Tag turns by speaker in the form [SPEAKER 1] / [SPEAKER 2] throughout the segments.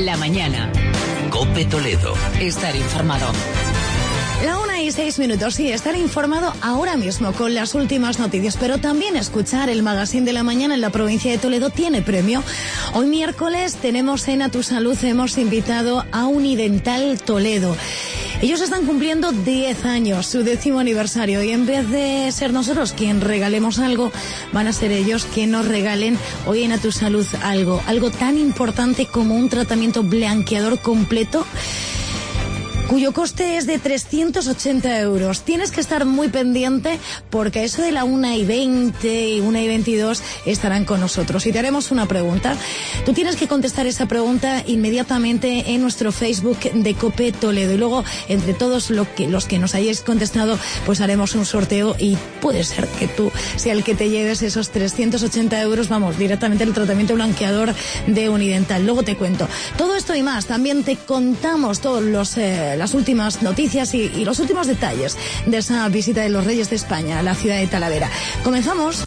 [SPEAKER 1] La mañana.
[SPEAKER 2] COPE Toledo.
[SPEAKER 1] Estar informado.
[SPEAKER 3] La 1:06, sí, estar informado ahora mismo con las últimas noticias, pero también escuchar el magazine de la mañana en la provincia de Toledo tiene premio. Hoy miércoles tenemos en A Tu Salud, hemos invitado a Unidental Toledo. Ellos están cumpliendo 10 años, su 10º aniversario, y en vez de ser nosotros quien regalemos algo, van a ser ellos quien nos regalen hoy en A Tu Salud algo tan importante como un tratamiento blanqueador completo, cuyo coste es de 380 euros. Tienes que estar muy pendiente porque a eso de la 1:20 y 1:22 estarán con nosotros y te haremos una pregunta. Tú tienes que contestar esa pregunta inmediatamente en nuestro Facebook de COPE Toledo y luego entre todos los que nos hayáis contestado pues haremos un sorteo y puede ser que tú sea el que te lleves esos 380 euros, vamos, directamente el tratamiento blanqueador de Unidental. Luego te cuento todo esto y más. También te contamos todos las últimas noticias y los últimos detalles de esa visita de los Reyes de España a la ciudad de Talavera. Comenzamos.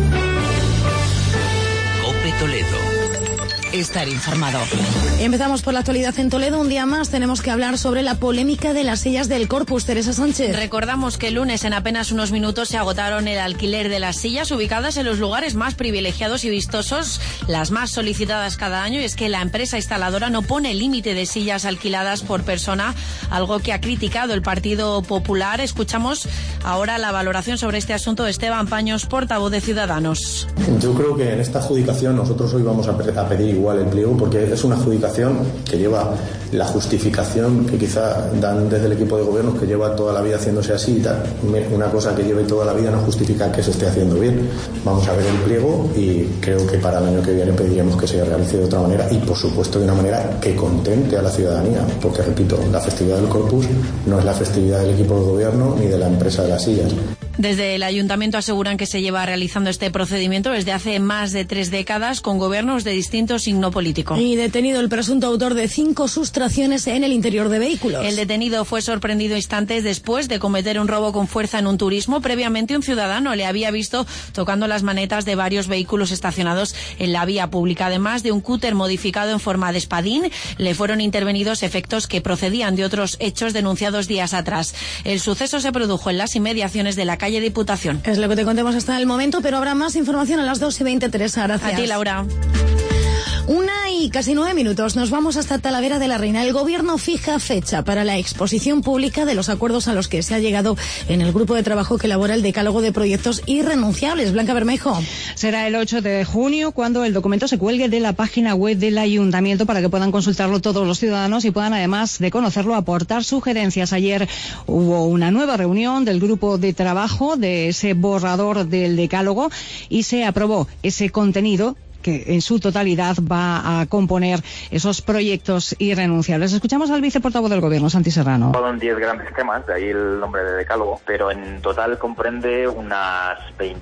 [SPEAKER 2] COPE Toledo.
[SPEAKER 1] Estar informado.
[SPEAKER 3] Empezamos por la actualidad en Toledo. Un día más tenemos que hablar sobre la polémica de las sillas del Corpus. Teresa Sánchez.
[SPEAKER 4] Recordamos que el lunes en apenas unos minutos se agotaron el alquiler de las sillas ubicadas en los lugares más privilegiados y vistosos, las más solicitadas cada año, y es que la empresa instaladora no pone límite de sillas alquiladas por persona, algo que ha criticado el Partido Popular. Escuchamos ahora la valoración sobre este asunto de Esteban Paños, portavoz de Ciudadanos.
[SPEAKER 5] Yo creo que en esta adjudicación nosotros hoy vamos a pedir igual el pliego porque es una adjudicación que lleva la justificación que quizá dan desde el equipo de gobierno, que lleva toda la vida haciéndose así y tal. Una cosa que lleve toda la vida no justifica que se esté haciendo bien. Vamos a ver el pliego y creo que para el año que viene pediremos que se realice de otra manera y por supuesto de una manera que contente a la ciudadanía, porque repito, la festividad del Corpus no es la festividad del equipo de gobierno ni de la empresa de las sillas.
[SPEAKER 4] Desde el ayuntamiento aseguran que se lleva realizando este procedimiento desde hace más de 3 décadas con gobiernos de distinto signo político.
[SPEAKER 3] Y detenido el presunto autor de 5 sustracciones en el interior de vehículos.
[SPEAKER 4] El detenido fue sorprendido instantes después de cometer un robo con fuerza en un turismo. Previamente un ciudadano le había visto tocando las manetas de varios vehículos estacionados en la vía pública. Además de un cúter modificado en forma de espadín, le fueron intervenidos efectos que procedían de otros hechos denunciados días atrás. El suceso se produjo en las inmediaciones de la calle Diputación.
[SPEAKER 3] Es lo que te contemos hasta el momento, pero habrá más información a las 2:23. Gracias.
[SPEAKER 4] A ti, Laura.
[SPEAKER 3] 1:09. Nos vamos hasta Talavera de la Reina. El gobierno fija fecha para la exposición pública de los acuerdos a los que se ha llegado en el grupo de trabajo que elabora el decálogo de proyectos irrenunciables. Blanca Bermejo.
[SPEAKER 6] Será el 8 de junio cuando el documento se cuelgue de la página web del ayuntamiento para que puedan consultarlo todos los ciudadanos y puedan, además de conocerlo, aportar sugerencias. Ayer hubo una nueva reunión del grupo de trabajo de ese borrador del decálogo y se aprobó ese contenido que en su totalidad va a componer esos proyectos irrenunciables. Escuchamos al viceportavoz del Gobierno, Santi Serrano.
[SPEAKER 7] Son 10 grandes temas, de ahí el nombre de decálogo, pero en total comprende unas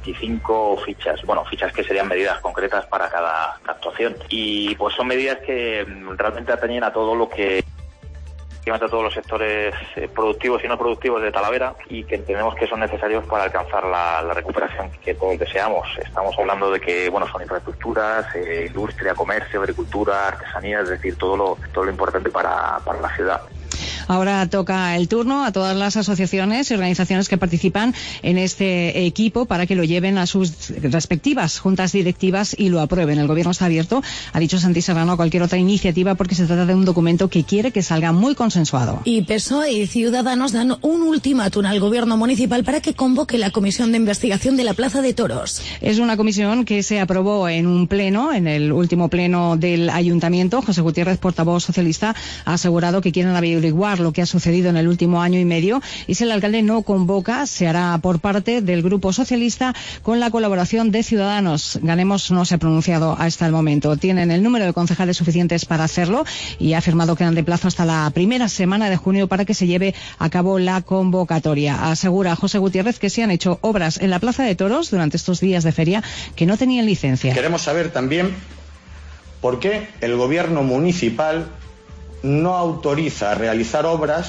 [SPEAKER 7] 25 fichas, fichas que serían medidas concretas para cada actuación. Y pues son medidas que realmente atañen a todo lo que a todos los sectores productivos y no productivos de Talavera y que entendemos que son necesarios para alcanzar la recuperación que todos deseamos. Estamos hablando de que son infraestructuras, industria, comercio, agricultura, artesanía, es decir, todo lo importante para la ciudad.
[SPEAKER 6] Ahora toca el turno a todas las asociaciones y organizaciones que participan en este equipo para que lo lleven a sus respectivas juntas directivas y lo aprueben. El Gobierno está abierto, ha dicho Santi Serrano, a cualquier otra iniciativa porque se trata de un documento que quiere que salga muy consensuado.
[SPEAKER 3] Y PSOE y Ciudadanos dan un ultimátum al Gobierno municipal para que convoque la comisión de investigación de la Plaza de Toros.
[SPEAKER 6] Es una comisión que se aprobó en un pleno, en el último pleno del Ayuntamiento. José Gutiérrez, portavoz socialista, ha asegurado que quieren averiguar lo que ha sucedido en el último año y medio y si el alcalde no convoca, se hará por parte del Grupo Socialista con la colaboración de Ciudadanos. Ganemos no se ha pronunciado hasta el momento. Tienen el número de concejales suficientes para hacerlo y ha afirmado que dan de plazo hasta la primera semana de junio para que se lleve a cabo la convocatoria. Asegura José Gutiérrez que se han hecho obras en la Plaza de Toros durante estos días de feria que no tenían licencia.
[SPEAKER 8] Queremos saber también por qué el Gobierno municipal no autoriza realizar obras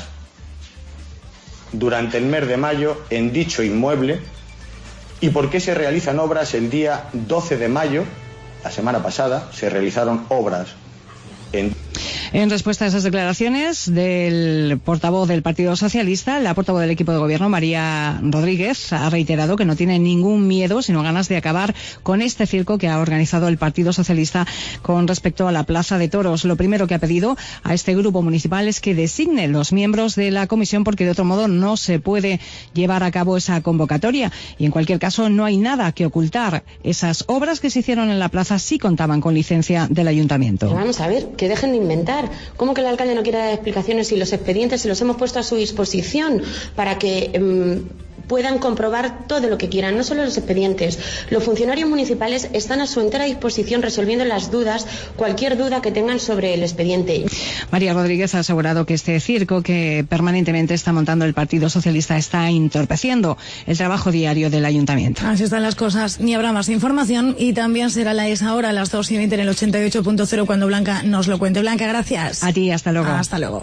[SPEAKER 8] durante el mes de mayo en dicho inmueble y por qué se realizan obras el día 12 de mayo, la semana pasada, se realizaron obras en
[SPEAKER 6] En respuesta a esas declaraciones del portavoz del Partido Socialista, la portavoz del equipo de gobierno, María Rodríguez, ha reiterado que no tiene ningún miedo, sino ganas de acabar con este circo que ha organizado el Partido Socialista con respecto a la Plaza de Toros. Lo primero que ha pedido a este grupo municipal es que designe los miembros de la comisión, porque de otro modo no se puede llevar a cabo esa convocatoria. Y en cualquier caso no hay nada que ocultar. Esas obras que se hicieron en la plaza sí contaban con licencia del ayuntamiento.
[SPEAKER 9] Pero vamos a ver, que dejen de inventar. ¿Cómo que el alcalde no quiere dar explicaciones si los expedientes se los hemos puesto a su disposición para que puedan comprobar todo lo que quieran, no solo los expedientes? Los funcionarios municipales están a su entera disposición resolviendo las dudas, cualquier duda que tengan sobre el expediente.
[SPEAKER 6] María Rodríguez ha asegurado que este circo que permanentemente está montando el Partido Socialista está entorpeciendo el trabajo diario del ayuntamiento.
[SPEAKER 3] Así están las cosas, ni habrá más información y también será la esa hora a las 2:20 en el 88.0 cuando Blanca nos lo cuente. Blanca, gracias.
[SPEAKER 6] A ti, hasta luego.
[SPEAKER 3] Hasta luego.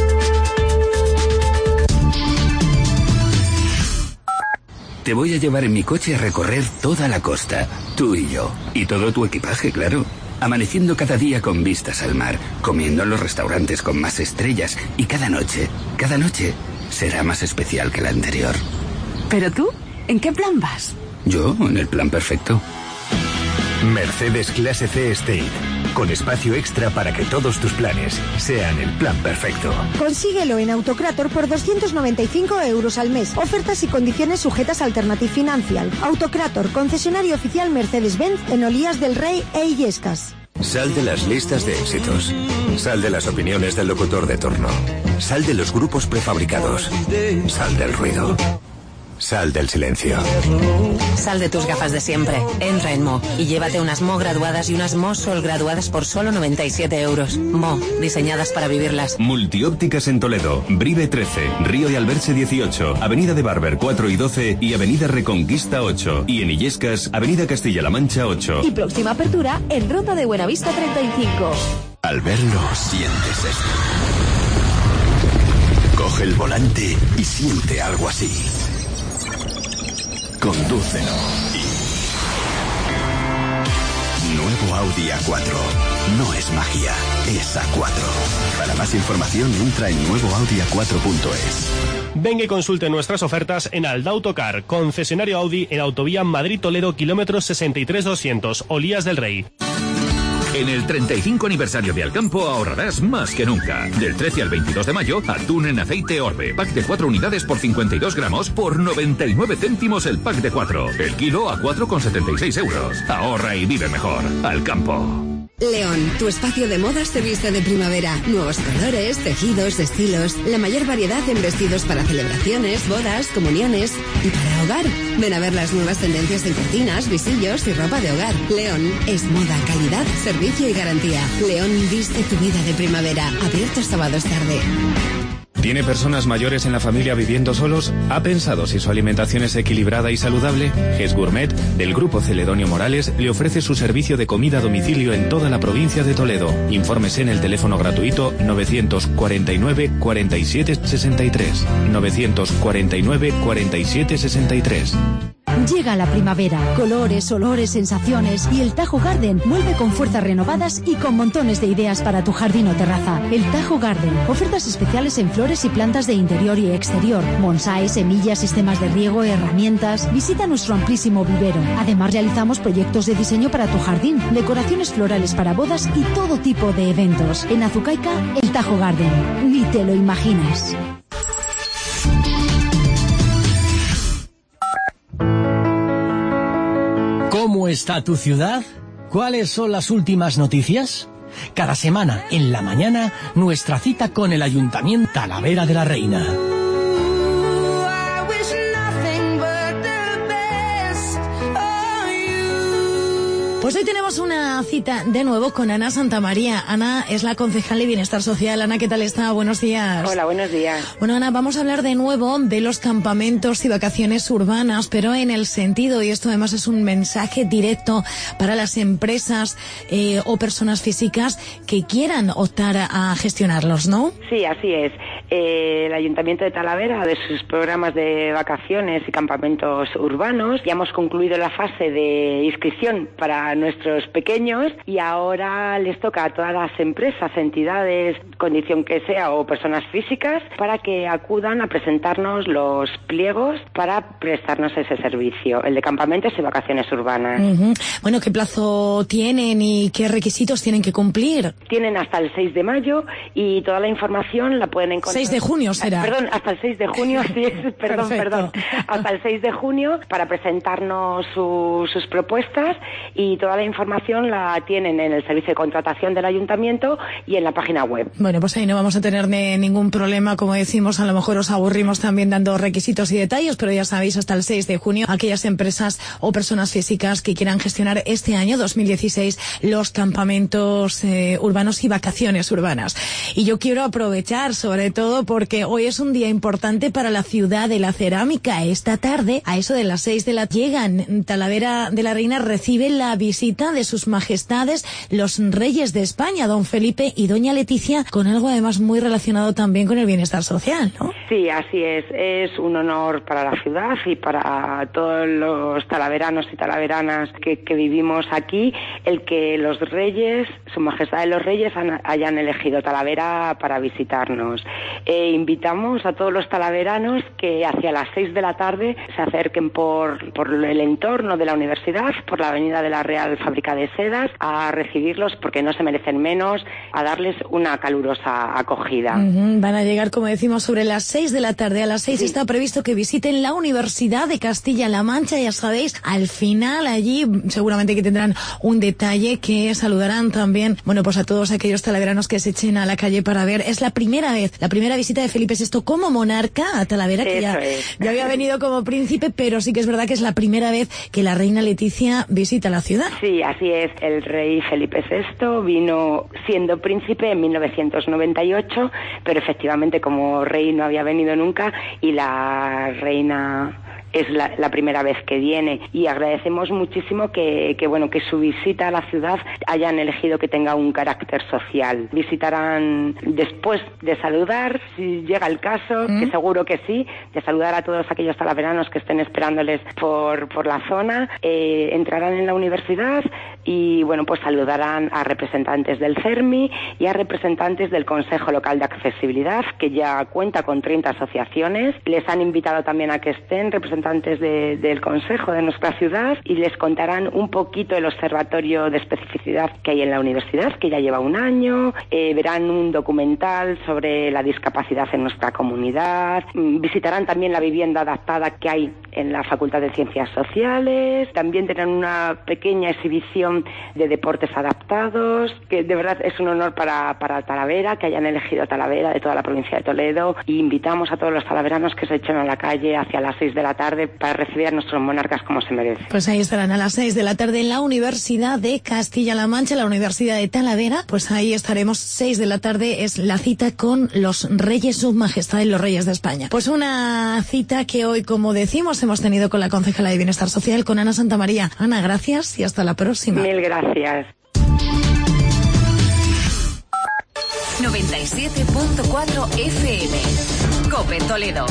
[SPEAKER 2] Te voy a llevar en mi coche a recorrer toda la costa, tú y yo, y todo tu equipaje, claro. Amaneciendo cada día con vistas al mar, comiendo en los restaurantes con más estrellas, y cada noche será más especial que la anterior.
[SPEAKER 10] ¿Pero tú? ¿En qué plan vas?
[SPEAKER 2] Yo, en el plan perfecto.
[SPEAKER 11] Mercedes Clase C Estate, con espacio extra para que todos tus planes sean el plan perfecto.
[SPEAKER 12] Consíguelo en Autocrator por 295 € al mes. Ofertas y condiciones sujetas a Alternative Financial. Autocrator, concesionario oficial Mercedes-Benz en Olías del Rey e Illescas.
[SPEAKER 11] Sal de las listas de éxitos. Sal de las opiniones del locutor de turno. Sal de los grupos prefabricados. Sal del ruido. Sal del silencio.
[SPEAKER 13] Sal de tus gafas de siempre. Entra en Mo y llévate unas Mo graduadas y unas Mo Sol graduadas por solo 97 €. Mo, diseñadas para vivirlas.
[SPEAKER 14] Multiópticas en Toledo, Brive 13, Río de Alberche 18, Avenida de Barber 4 y 12 y Avenida Reconquista 8. Y en Illescas, Avenida Castilla-La Mancha 8.
[SPEAKER 15] Y próxima apertura en Ronda de Buenavista 35.
[SPEAKER 11] Al verlo, sientes esto. Coge el volante y siente algo así. Condúcelo. Nuevo Audi A4. No es magia, es A4. Para más información entra en nuevoaudia4.es.
[SPEAKER 16] Venga y consulte nuestras ofertas en Aldautocar, concesionario Audi en Autovía Madrid-Toledo, kilómetros 63-200, Olías del Rey.
[SPEAKER 17] En el 35 aniversario de Alcampo ahorrarás más que nunca. Del 13 al 22 de mayo, atún en aceite Orbe. Pack de 4 unidades por 52 gramos por 99 céntimos el pack de 4. El kilo a 4,76 €. Ahorra y vive mejor. Alcampo.
[SPEAKER 18] León, tu espacio de modas se viste de primavera. Nuevos colores, tejidos, estilos, la mayor variedad en vestidos para celebraciones, bodas, comuniones y para hogar. Ven a ver las nuevas tendencias en cortinas, visillos y ropa de hogar. León es moda, calidad, servicio y garantía. León viste tu vida de primavera. Abierto sábados tarde.
[SPEAKER 19] ¿Tiene personas mayores en la familia viviendo solos? ¿Ha pensado si su alimentación es equilibrada y saludable? GES Gourmet, del Grupo Celedonio Morales, le ofrece su servicio de comida a domicilio en toda la provincia de Toledo. Infórmese en el teléfono gratuito 949 47 63. 949 47 63.
[SPEAKER 15] Llega la primavera, colores, olores, sensaciones y el Tajo Garden vuelve con fuerzas renovadas y con montones de ideas para tu jardín o terraza. El Tajo Garden, ofertas especiales en flores y plantas de interior y exterior, bonsái, semillas, sistemas de riego, herramientas. Visita nuestro amplísimo vivero. Además realizamos proyectos de diseño para tu jardín, decoraciones florales para bodas y todo tipo de eventos. En Azucaica, el Tajo Garden. Ni te lo imaginas.
[SPEAKER 20] ¿Cómo está tu ciudad? ¿Cuáles son las últimas noticias? Cada semana, en la mañana, nuestra cita con el Ayuntamiento Talavera de la Reina.
[SPEAKER 3] Pues hoy tenemos una cita de nuevo con Ana Santamaría. Ana es la concejal de Bienestar Social. Ana, ¿qué tal está? Buenos días.
[SPEAKER 21] Hola, buenos días.
[SPEAKER 3] Bueno, Ana, vamos a hablar de nuevo de los campamentos y vacaciones urbanas, pero en el sentido, y esto además es un mensaje directo para las empresas o personas físicas que quieran optar a gestionarlos, ¿no?
[SPEAKER 21] Sí, así es. el Ayuntamiento de Talavera de sus programas de vacaciones y campamentos urbanos. Ya hemos concluido la fase de inscripción para nuestros pequeños y ahora les toca a todas las empresas, entidades, condición que sea, o personas físicas, para que acudan a presentarnos los pliegos para prestarnos ese servicio, el de campamentos y vacaciones urbanas.
[SPEAKER 3] Bueno, ¿qué plazo tienen y qué requisitos tienen que cumplir?
[SPEAKER 21] Tienen hasta el 6 de mayo y toda la información la pueden encontrar...
[SPEAKER 3] 6 de junio será.
[SPEAKER 21] Perdón, hasta el 6 de junio, sí, perdón. Hasta el 6 de junio para presentarnos sus propuestas, y toda la información la tienen en el servicio de contratación del Ayuntamiento y en la página web.
[SPEAKER 3] Bueno, pues ahí no vamos a tener ningún problema, como decimos, a lo mejor os aburrimos también dando requisitos y detalles, pero ya sabéis, hasta el 6 de junio, aquellas empresas o personas físicas que quieran gestionar este año 2016 los campamentos urbanos y vacaciones urbanas. Y yo quiero aprovechar, sobre todo, porque hoy es un día importante para la ciudad de la cerámica. Esta tarde, a eso de las 6 de la tarde, llegan Talavera de la Reina, recibe la visita de sus majestades los reyes de España, don Felipe y doña Leticia, con algo además muy relacionado también con el bienestar social, ¿no?
[SPEAKER 21] Sí, así es. Es un honor para la ciudad y para todos los talaveranos y talaveranas que vivimos aquí, el que los reyes, su majestad de los reyes, hayan elegido Talavera para visitarnos. Invitamos a todos los talaveranos que hacia las 6 de la tarde se acerquen por el entorno de la universidad, por la avenida de la Real Fábrica de Sedas, a recibirlos, porque no se merecen menos, a darles una calurosa acogida.
[SPEAKER 3] Van a llegar, como decimos, sobre las 6 de la tarde. A las 6 está previsto que visiten la Universidad de Castilla-La Mancha. Ya sabéis, al final allí seguramente que tendrán un detalle, que saludarán también, bueno, pues a todos aquellos talaveranos que se echen a la calle para ver. Es la primera visita de Felipe VI como monarca a Talavera, que ya había venido como príncipe, pero sí que es verdad que es la primera vez que la reina Leticia visita la ciudad.
[SPEAKER 21] Sí, así es. El rey Felipe VI vino siendo príncipe en 1998, pero efectivamente como rey no había venido nunca, y la reina es la primera vez que viene, y agradecemos muchísimo que su visita a la ciudad hayan elegido que tenga un carácter social. Visitarán después de saludar, si llega el caso, que seguro que sí, de saludar a todos aquellos talaveranos que estén esperándoles por la zona, entrarán en la universidad y pues saludarán a representantes del CERMI y a representantes del Consejo Local de Accesibilidad, que ya cuenta con 30 asociaciones. Les han invitado también a que estén representantes del Consejo de nuestra ciudad, y les contarán un poquito el observatorio de especificidad que hay en la universidad, que ya lleva un año. Verán un documental sobre la discapacidad en nuestra comunidad. Visitarán también la vivienda adaptada que hay en la Facultad de Ciencias Sociales. También tendrán una pequeña exhibición de deportes adaptados, que de verdad es un honor para Talavera, que hayan elegido Talavera de toda la provincia de Toledo, y invitamos a todos los talaveranos que se echen a la calle hacia las 6 de la tarde para recibir a nuestros monarcas como se merece.
[SPEAKER 3] Pues ahí estarán a las 6 de la tarde en la Universidad de Castilla-La Mancha, la Universidad de Talavera. Pues ahí estaremos, 6 de la tarde es la cita con los reyes, su majestad y los reyes de España. Pues una cita que hoy, como decimos, hemos tenido con la concejala de Bienestar Social, con Ana Santamaría. Ana, gracias y hasta la próxima.
[SPEAKER 21] Mil gracias.
[SPEAKER 1] 97.4 FM. COPE Toledo.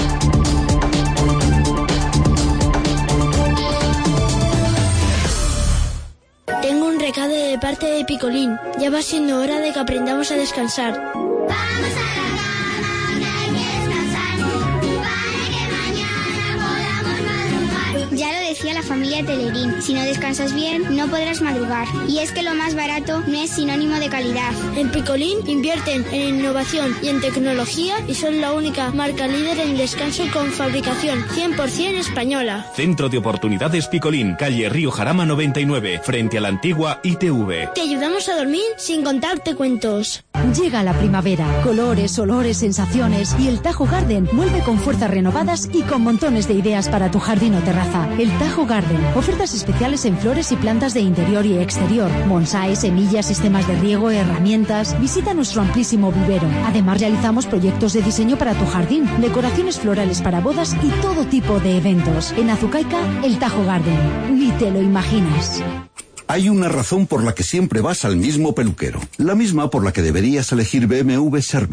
[SPEAKER 22] Tengo un recado de parte de Picolín. Ya va siendo hora de que aprendamos a descansar.
[SPEAKER 23] Vamos a la cama, que hay que descansar, para que mañana podamos madrugar.
[SPEAKER 22] Ya lo decía la familia Telerín, si no descansas bien, no podrás madrugar. Y es que lo más barato no es sinónimo de calidad. En Picolín invierten en innovación y en tecnología y son la única marca líder en descanso con fabricación 100% española.
[SPEAKER 19] Centro de Oportunidades Picolín, calle Río Jarama 99, frente a la antigua ITV.
[SPEAKER 22] Te ayudamos a dormir sin contarte cuentos.
[SPEAKER 15] Llega la primavera, colores, olores, sensaciones, y el Tajo Garden vuelve con fuerzas renovadas y con montones de ideas para tu jardín o terraza. El Tajo Garden, ofertas especiales en flores y plantas de interior y exterior, bonsái, semillas, sistemas de riego, herramientas. Visita nuestro amplísimo vivero. Además realizamos proyectos de diseño para tu jardín, decoraciones florales para bodas y todo tipo de eventos. En Azucaica, el Tajo Garden. Ni te lo imaginas.
[SPEAKER 24] Hay una razón por la que siempre vas al mismo peluquero. La misma por la que deberías elegir BMW Service.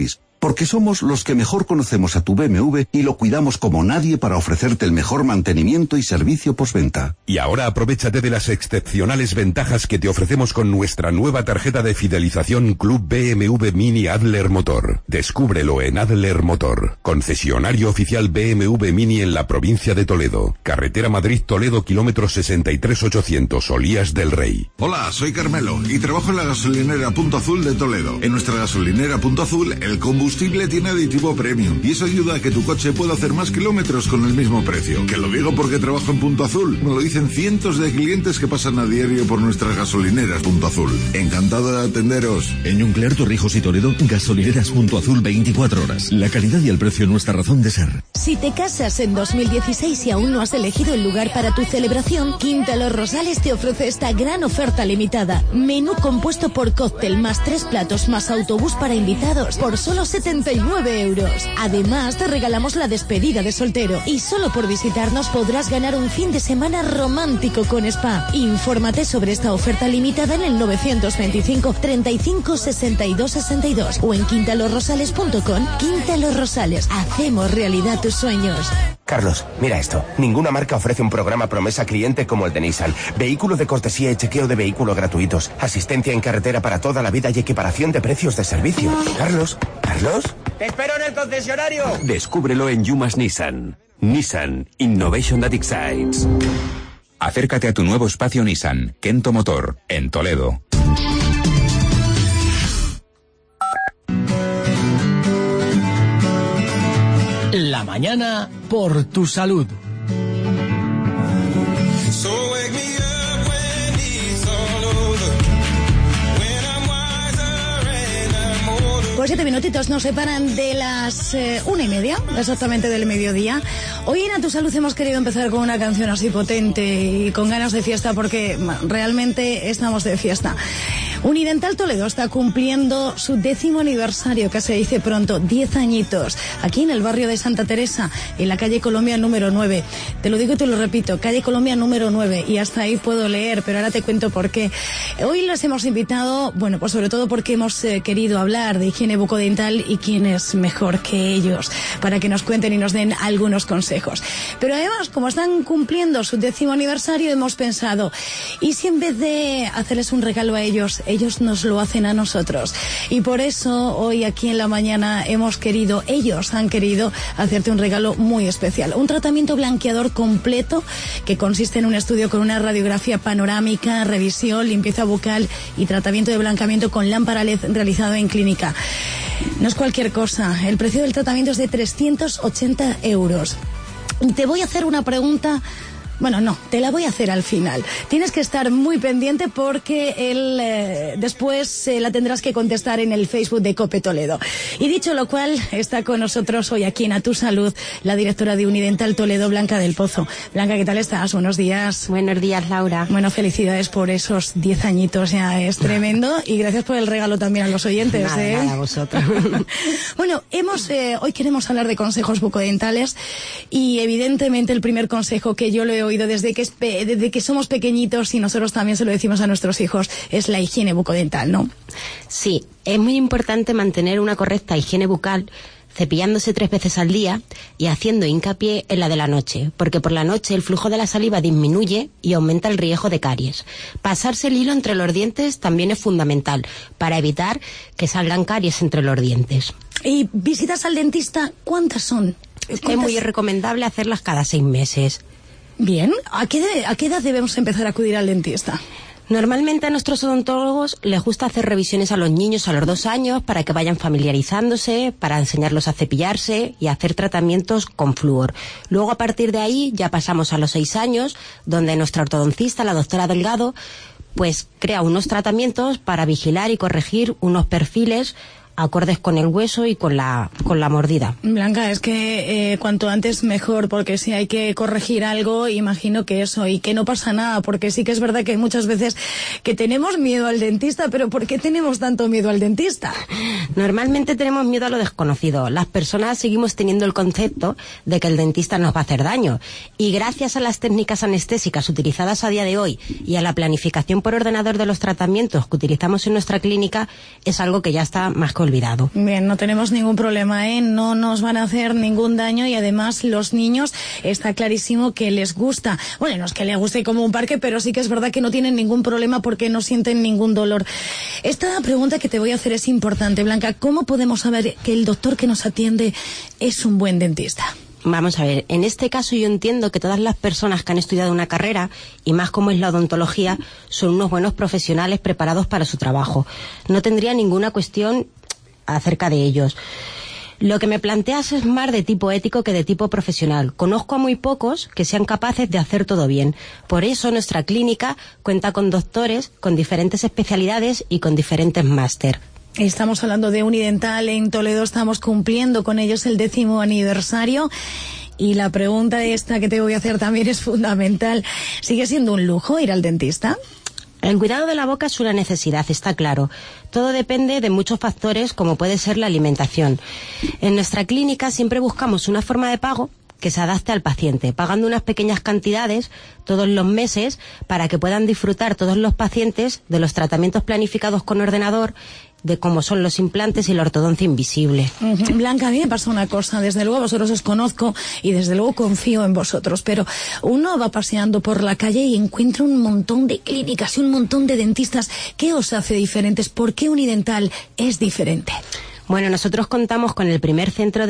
[SPEAKER 4] Porque somos los que mejor conocemos a tu BMW y lo cuidamos como nadie para ofrecerte el mejor mantenimiento y servicio postventa.
[SPEAKER 5] Y ahora aprovéchate de las excepcionales ventajas que te ofrecemos con nuestra nueva tarjeta de fidelización Club BMW Mini Adler Motor. Descúbrelo en Adler Motor, concesionario oficial BMW Mini en la provincia de Toledo. Carretera Madrid-Toledo, kilómetro 63800, Olías del Rey.
[SPEAKER 7] Hola, soy Carmelo y trabajo en la gasolinera Punto Azul de Toledo. En nuestra gasolinera Punto Azul, el combustible tiene aditivo premium y eso ayuda a que tu coche pueda hacer más kilómetros con el mismo precio. Que lo digo porque trabajo en Punto Azul. Me lo dicen cientos de clientes que pasan a diario por nuestras gasolineras Punto Azul. Encantado de atenderos.
[SPEAKER 24] En Yunclear, Torrijos y Toledo, gasolineras Punto Azul 24 horas. La calidad y el precio nuestra razón de ser.
[SPEAKER 3] Si te casas en 2016 y aún no has elegido el lugar para tu celebración, Quinta Los Rosales te ofrece esta gran oferta limitada. Menú compuesto por cóctel más 3 platos más autobús para invitados por solo 79 euros. Además, te regalamos la despedida de soltero y solo por visitarnos podrás ganar un fin de semana romántico con spa. Infórmate sobre esta oferta limitada en el 925 35 62 62 o en quintalosrosales.com. Quinta Los Rosales, hacemos realidad tus sueños.
[SPEAKER 25] Carlos, mira esto. Ninguna marca ofrece un programa promesa cliente como el de Nissan. Vehículo de cortesía y chequeo de vehículo gratuitos. Asistencia en carretera para toda la vida y equiparación de precios de servicio. Carlos, ¿Carlos?
[SPEAKER 26] ¡Te espero en el concesionario!
[SPEAKER 11] Descúbrelo en Yumas Nissan. Nissan Innovation that excites.
[SPEAKER 27] Acércate a tu nuevo espacio Nissan, Kento Motor, en Toledo.
[SPEAKER 20] La mañana por tu salud.
[SPEAKER 3] Pues 7 minutitos nos separan de las 1:30, exactamente del mediodía. Hoy en A Tu Salud hemos querido empezar con una canción así potente y con ganas de fiesta porque realmente estamos de fiesta. Unidental Toledo está cumpliendo su 10º aniversario, que se dice pronto, 10 añitos, aquí en el barrio de Santa Teresa, en la calle Colombia número 9. Te lo digo y te lo repito, calle Colombia número 9, y hasta ahí puedo leer, pero ahora te cuento por qué. Hoy les hemos invitado, bueno, pues sobre todo porque hemos querido hablar de higiene bucodental y quién es mejor que ellos, para que nos cuenten y nos den algunos consejos. Pero además, como están cumpliendo su 10º aniversario, hemos pensado, ¿y si en vez de hacerles un regalo a ellos nos lo hacen a nosotros? Y por eso hoy aquí en la mañana ellos han querido hacerte un regalo muy especial. Un tratamiento blanqueador completo que consiste en un estudio con una radiografía panorámica, revisión, limpieza bucal y tratamiento de blanqueamiento con lámpara LED realizado en clínica. No es cualquier cosa. El precio del tratamiento es de 380 euros. Y te voy a hacer una pregunta. Bueno, no, te la voy a hacer al final. Tienes que estar muy pendiente porque después la tendrás que contestar en el Facebook de COPE Toledo. Y dicho lo cual, está con nosotros hoy aquí en A Tu Salud la directora de Unidental Toledo, Blanca del Pozo. Blanca, ¿qué tal estás? Buenos días.
[SPEAKER 9] Buenos días, Laura.
[SPEAKER 3] Bueno, felicidades por esos 10 añitos, ya es tremendo. Y gracias por el regalo también a los oyentes.
[SPEAKER 9] Nada, a vosotros.
[SPEAKER 3] Bueno, hoy queremos hablar de consejos bucodentales y evidentemente el primer consejo que yo le he oído desde que somos pequeñitos, y nosotros también se lo decimos a nuestros hijos, es la higiene bucodental, ¿no?
[SPEAKER 9] Sí, es muy importante mantener una correcta higiene bucal, cepillándose 3 veces al día y haciendo hincapié en la de la noche, porque por la noche el flujo de la saliva disminuye y aumenta el riesgo de caries. Pasarse el hilo entre los dientes también es fundamental para evitar que salgan caries entre los dientes.
[SPEAKER 3] ¿Y visitas al dentista cuántas son?
[SPEAKER 9] Es muy recomendable hacerlas cada 6 meses.
[SPEAKER 3] Bien, ¿a qué edad debemos empezar a acudir al dentista?
[SPEAKER 9] Normalmente a nuestros odontólogos les gusta hacer revisiones a los niños a los 2 años para que vayan familiarizándose, para enseñarlos a cepillarse y a hacer tratamientos con flúor. Luego, a partir de ahí, ya pasamos a los 6 años, donde nuestra ortodoncista, la doctora Delgado, pues crea unos tratamientos para vigilar y corregir unos perfiles acordes con el hueso y con la mordida.
[SPEAKER 3] Blanca, es que cuanto antes mejor, porque si hay que corregir algo, imagino que eso, y que no pasa nada, porque sí que es verdad que hay muchas veces que tenemos miedo al dentista, pero ¿por qué tenemos tanto miedo al dentista?
[SPEAKER 9] Normalmente tenemos miedo a lo desconocido. Las personas seguimos teniendo el concepto de que el dentista nos va a hacer daño, y gracias a las técnicas anestésicas utilizadas a día de hoy y a la planificación por ordenador de los tratamientos que utilizamos en nuestra clínica, es algo que ya está más que
[SPEAKER 2] olvidado.
[SPEAKER 3] Bien, no tenemos ningún problema, ¿eh? No nos van a hacer ningún daño y además los niños está clarísimo que les gusta. Bueno, no es que les guste como un parque, pero sí que es verdad que no tienen ningún problema porque no sienten ningún dolor. Esta pregunta que te voy a hacer es importante, Blanca. ¿Cómo podemos saber que el doctor que nos atiende es un buen dentista?
[SPEAKER 2] Vamos a ver, en este caso yo entiendo que todas las personas que han estudiado una carrera, y más como es la odontología, son unos buenos profesionales preparados para su trabajo. No tendría ninguna cuestión acerca de ellos. Lo que me planteas es más de tipo ético que de tipo profesional. Conozco a muy pocos que sean capaces de hacer todo bien. Por eso nuestra clínica cuenta con doctores, con diferentes especialidades y con diferentes máster.
[SPEAKER 3] Estamos hablando de Unidental en Toledo, estamos cumpliendo con ellos el 10º aniversario y la pregunta esta que te voy a hacer también es fundamental. ¿Sigue siendo un lujo ir al dentista?
[SPEAKER 2] El cuidado de la boca es una necesidad, está claro. Todo depende de muchos factores, como puede ser la alimentación. En nuestra clínica siempre buscamos una forma de pago que se adapte al paciente, pagando unas pequeñas cantidades todos los meses para que puedan disfrutar todos los pacientes de los tratamientos planificados con ordenador, de cómo son los implantes y la ortodoncia invisible.
[SPEAKER 3] Blanca, a mí me pasa una cosa, desde luego vosotros os conozco y desde luego confío en vosotros, pero uno va paseando por la calle y encuentra un montón de clínicas y un montón de dentistas. ¿Qué os hace diferentes? ¿Por qué Unidental es diferente?
[SPEAKER 2] Bueno, nosotros contamos con el primer centro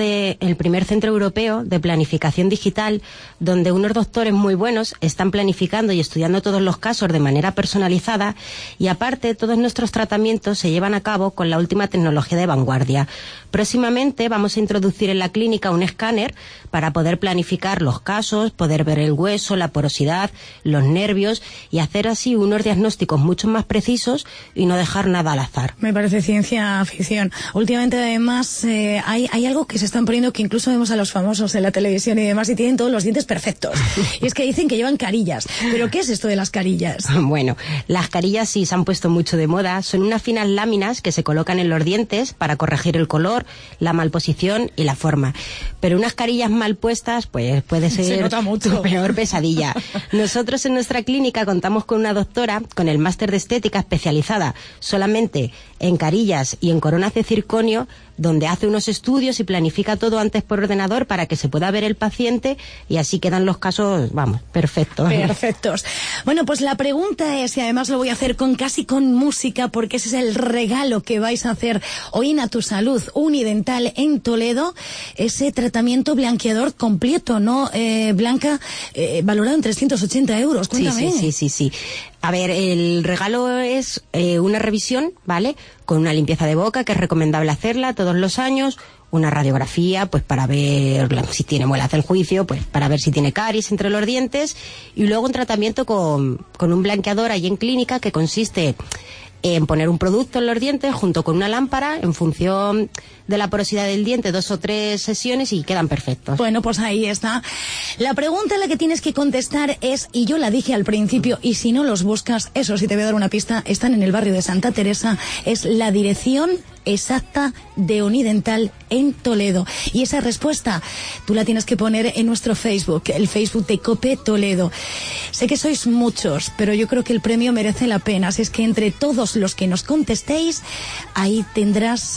[SPEAKER 2] europeo de planificación digital, donde unos doctores muy buenos están planificando y estudiando todos los casos de manera personalizada, y aparte todos nuestros tratamientos se llevan a cabo con la última tecnología de vanguardia. Próximamente vamos a introducir en la clínica un escáner para poder planificar los casos, poder ver el hueso, la porosidad, los nervios y hacer así unos diagnósticos mucho más precisos y no dejar nada al azar.
[SPEAKER 3] Me parece ciencia ficción. Últimamente además hay algo que se están poniendo que incluso vemos a los famosos en la televisión y demás y tienen todos los dientes perfectos. Y es que dicen que llevan carillas. ¿Pero qué es esto de las carillas?
[SPEAKER 2] Bueno, las carillas sí se han puesto mucho de moda. Son unas finas láminas que se colocan en los dientes para corregir el color, la malposición y la forma. Pero unas carillas mal puestas, pues puede ser tu peor pesadilla. Nosotros en nuestra clínica contamos con una doctora con el máster de estética especializada solamente en carillas y en coronas de circonio, donde hace unos estudios y planifica todo antes por ordenador para que se pueda ver el paciente y así quedan los casos, vamos, perfectos.
[SPEAKER 3] Perfectos. Bueno, pues la pregunta es, y además lo voy a hacer casi con música, porque ese es el regalo que vais a hacer hoy en A Tu Salud, Unidental en Toledo, ese tratamiento blanqueador completo, ¿no, Blanca? Valorado en 380 euros, cuéntame.
[SPEAKER 2] Sí. A ver, el regalo es una revisión, ¿vale? Con una limpieza de boca, que es recomendable hacerla todos los años, una radiografía, pues para ver si tiene muelas del juicio, pues para ver si tiene caries entre los dientes, y luego un tratamiento con un blanqueador ahí en clínica que consiste en poner un producto en los dientes junto con una lámpara en función de la porosidad del diente, 2 o 3 sesiones y quedan perfectos.
[SPEAKER 3] Bueno, pues ahí está. La pregunta en la que tienes que contestar es, y yo la dije al principio, y si no los buscas, eso sí te voy a dar una pista, están en el barrio de Santa Teresa, es la dirección exacta de Unidental en Toledo. Y esa respuesta tú la tienes que poner en nuestro Facebook, el Facebook de COPE Toledo. Sé que sois muchos, pero yo creo que el premio merece la pena. Así es que entre todos los que nos contestéis, ahí tendrás,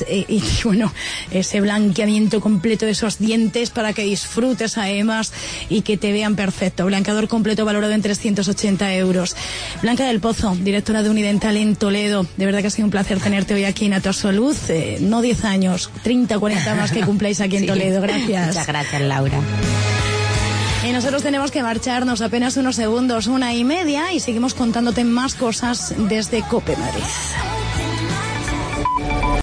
[SPEAKER 3] ese blanqueamiento completo de esos dientes para que disfrutes además y que te vean perfecto. Blanqueador completo valorado en 380 euros. Blanca del Pozo, directora de Unidental en Toledo. De verdad que ha sido un placer tenerte hoy aquí en A Tu Salud. No 10 años, 30, 40 más que cumpláis aquí en Toledo. Gracias.
[SPEAKER 2] Muchas gracias, Laura.
[SPEAKER 3] Y nosotros tenemos que marcharnos apenas unos segundos, 1:30, y seguimos contándote más cosas desde COPE Madrid.